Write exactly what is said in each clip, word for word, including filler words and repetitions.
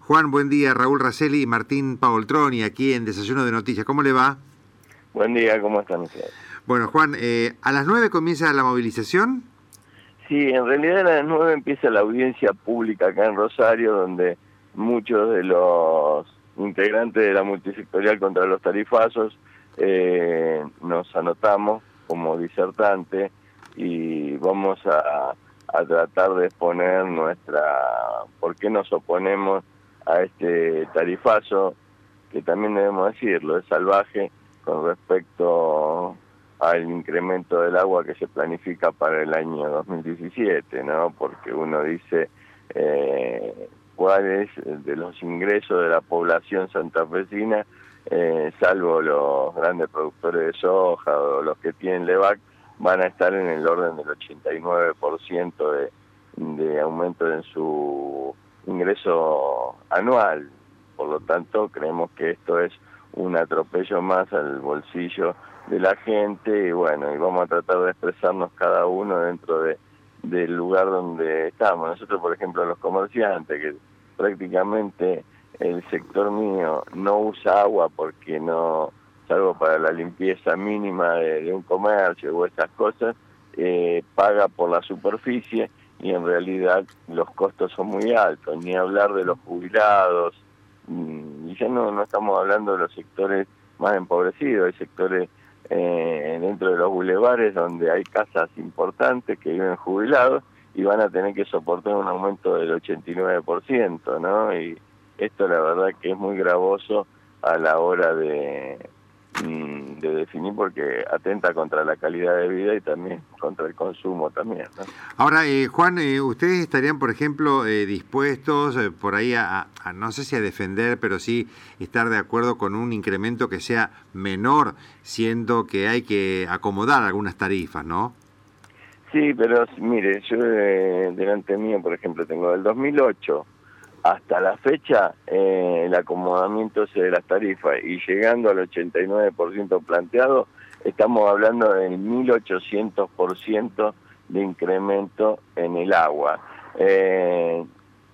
Juan, buen día. Raúl Raselli y Martín Paoltroni aquí en Desayuno de Noticias. ¿Cómo le va? Buen día, ¿cómo están ustedes? Bueno, Juan, eh, ¿a las nueve comienza la movilización? Sí, en realidad a las nueve empieza la audiencia pública acá en Rosario, donde muchos de los integrantes de la multisectorial contra los tarifazos eh, nos anotamos como disertante y vamos a, a tratar de exponer nuestra... ¿Por qué nos oponemos a este tarifazo? Que también debemos decirlo, es salvaje con respecto al incremento del agua que se planifica para el año dos mil diecisiete, ¿no? Porque uno dice eh, cuáles de los ingresos de la población santafesina, eh, salvo los grandes productores de soja o los que tienen LEVAC, van a estar en el orden del ochenta y nueve por ciento de, de aumento en su ingreso anual. Por lo tanto, creemos que esto es un atropello más al bolsillo de la gente y bueno, y vamos a tratar de expresarnos cada uno dentro de del lugar donde estamos. Nosotros, por ejemplo, los comerciantes, que prácticamente el sector mío no usa agua porque no, salvo para la limpieza mínima de, de un comercio o esas cosas, eh, paga por la superficie y en realidad los costos son muy altos, ni hablar de los jubilados, y ya no, no estamos hablando de los sectores más empobrecidos, hay sectores eh, dentro de los bulevares donde hay casas importantes que viven jubilados y van a tener que soportar un aumento del ochenta y nueve por ciento, ¿no? Y esto la verdad que es muy gravoso a la hora de, de definir porque atenta contra la calidad de vida y también contra el consumo también, ¿no? Ahora, eh, Juan, eh, ¿ustedes estarían, por ejemplo, eh, dispuestos eh, por ahí a, a, no sé si a defender, pero sí estar de acuerdo con un incremento que sea menor, siendo que hay que acomodar algunas tarifas, ¿no? Sí, pero mire, yo eh, delante mío, por ejemplo, tengo del dos mil ocho hasta la fecha eh, el acomodamiento ese de las tarifas y llegando al ochenta y nueve por ciento planteado, estamos hablando del mil ochocientos por ciento de incremento en el agua, eh,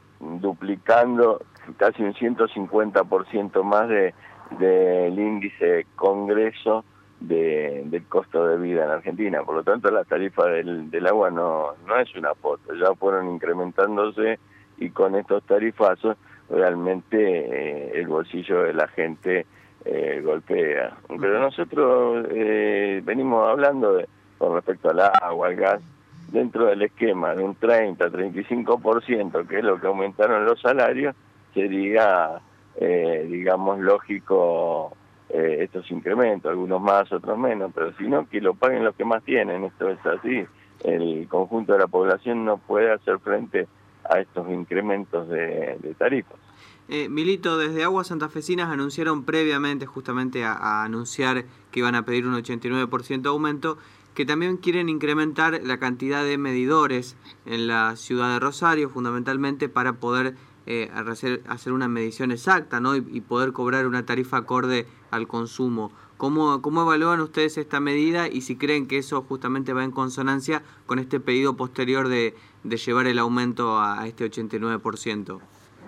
duplicando casi un ciento cincuenta por ciento más de del índice Congreso de, del costo de vida en Argentina. Por lo tanto, la tarifa del, del agua no, no es una foto, ya fueron incrementándose y con estos tarifazos realmente eh, el bolsillo de la gente eh, golpea. Pero nosotros eh, venimos hablando de, con respecto al agua, al gas, dentro del esquema de un treinta, treinta y cinco por ciento, que es lo que aumentaron los salarios, sería, eh, digamos, lógico eh, estos incrementos, algunos más, otros menos, pero si no, que lo paguen los que más tienen, esto es así. El conjunto de la población no puede hacer frente a estos incrementos de, de tarifas. Eh, Milito, desde Aguas Santafesinas anunciaron previamente justamente a, a anunciar que iban a pedir un ochenta y nueve por ciento de aumento, que también quieren incrementar la cantidad de medidores en la ciudad de Rosario, fundamentalmente para poder eh, hacer, hacer una medición exacta, ¿no? y, y poder cobrar una tarifa acorde al consumo. ¿Cómo, ¿Cómo evalúan ustedes esta medida y si creen que eso justamente va en consonancia con este pedido posterior de, de llevar el aumento a, a este ochenta y nueve por ciento?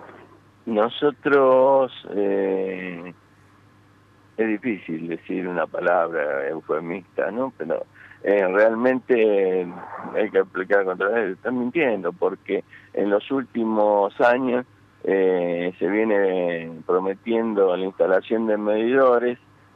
Nosotros, eh, es difícil decir una palabra eufemista, ¿no? Pero eh, realmente hay que aplicar contra él, están mintiendo, porque en los últimos años eh, se viene prometiendo la instalación de medidores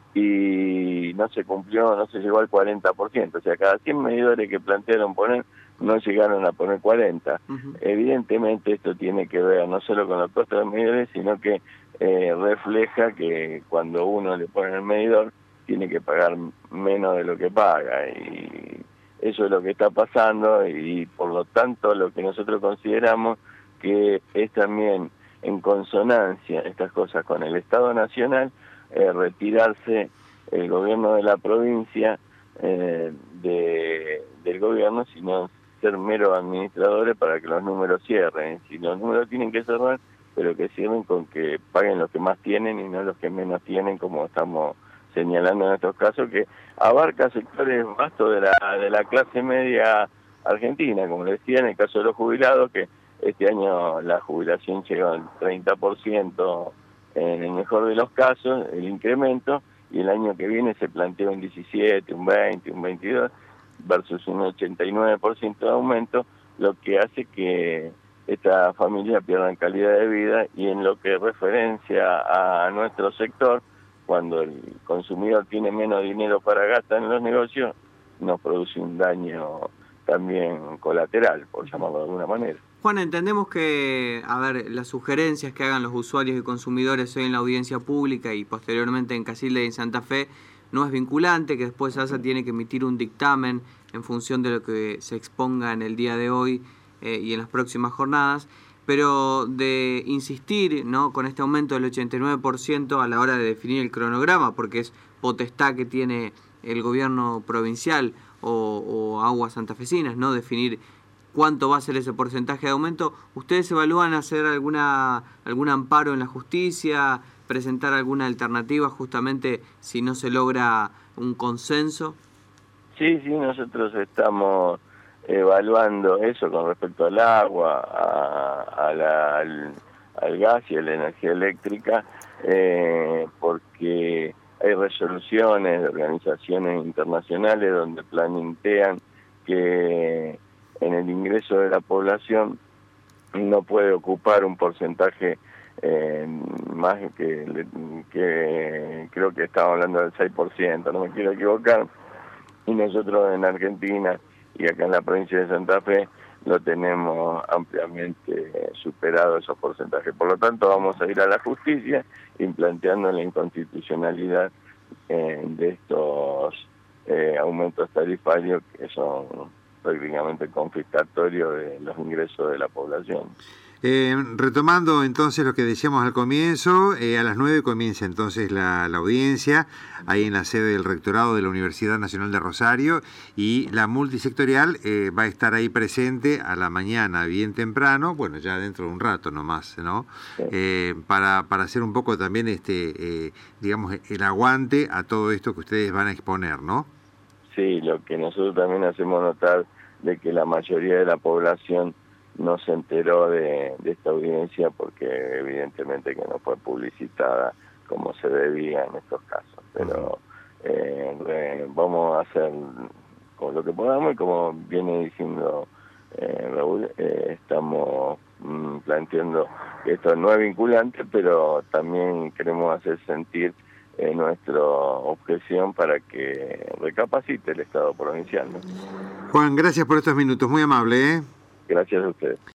y no se cumplió, no se llegó al cuarenta por ciento, o sea, cada cien medidores que plantearon poner, no llegaron a poner cuarenta. Uh-huh. Evidentemente esto tiene que ver no solo con los costos de medidores, sino que eh, refleja que cuando uno le pone el medidor, tiene que pagar menos de lo que paga, y eso es lo que está pasando, y por lo tanto lo que nosotros consideramos que es también en consonancia estas cosas con el Estado Nacional, eh, retirarse el gobierno de la provincia eh, de, del gobierno, sino ser meros administradores para que los números cierren. Si los números tienen que cerrar, pero que cierren con que paguen los que más tienen y no los que menos tienen, como estamos señalando en estos casos, que abarca sectores vastos de la, de la clase media argentina, como le decía, en el caso de los jubilados, que Este año la jubilación llegó al treinta por ciento en el mejor de los casos, el incremento, y el año que viene se plantea un diecisiete, un veinte, un veintidós, versus un ochenta y nueve por ciento de aumento, lo que hace que esta familia pierda calidad de vida. Y en lo que referencia a nuestro sector, cuando el consumidor tiene menos dinero para gastar en los negocios, nos produce un daño también colateral, por llamarlo de alguna manera. Juan, entendemos que, a ver, las sugerencias que hagan los usuarios y consumidores hoy en la audiencia pública y posteriormente en Casilda y en Santa Fe no es vinculante, que después ASA tiene que emitir un dictamen en función de lo que se exponga en el día de hoy eh, y en las próximas jornadas, pero de insistir, ¿no?, con este aumento del ochenta y nueve por ciento a la hora de definir el cronograma, porque es potestad que tiene el gobierno provincial o, o Aguas Santafesinas, ¿no?, definir cuánto va a ser ese porcentaje de aumento. ¿Ustedes evalúan hacer alguna algún amparo en la justicia, presentar alguna alternativa justamente si no se logra un consenso? Sí, sí, nosotros estamos evaluando eso con respecto al agua, a, a la, al, al gas y a la energía eléctrica, eh, porque hay resoluciones de organizaciones internacionales donde plantean que en el ingreso de la población no puede ocupar un porcentaje eh, más que, que creo que estaba hablando del seis por ciento, no me quiero equivocar, y nosotros en Argentina y acá en la provincia de Santa Fe lo tenemos ampliamente superado esos porcentajes. Por lo tanto, vamos a ir a la justicia y planteando la inconstitucionalidad eh, de estos eh, aumentos tarifarios que son prácticamente confiscatorios de los ingresos de la población. Eh, retomando entonces lo que decíamos al comienzo, eh, a las nueve comienza entonces la, la audiencia, ahí en la sede del Rectorado de la Universidad Nacional de Rosario, y la multisectorial eh, va a estar ahí presente a la mañana, bien temprano, bueno, ya dentro de un rato nomás, ¿no? Sí. Eh, para, para hacer un poco también, este, eh, digamos, el aguante a todo esto que ustedes van a exponer, ¿no? Sí, lo que nosotros también hacemos notar de que la mayoría de la población no se enteró de, de esta audiencia porque evidentemente que no fue publicitada como se debía en estos casos. Pero eh, eh, vamos a hacer con lo que podamos y como viene diciendo eh, Raúl, eh, estamos mm, planteando que esto no es vinculante, pero también queremos hacer sentir eh, nuestra objeción para que recapacite el Estado provincial, ¿no? Juan, gracias por estos minutos, muy amable, ¿eh? Gracias a ustedes.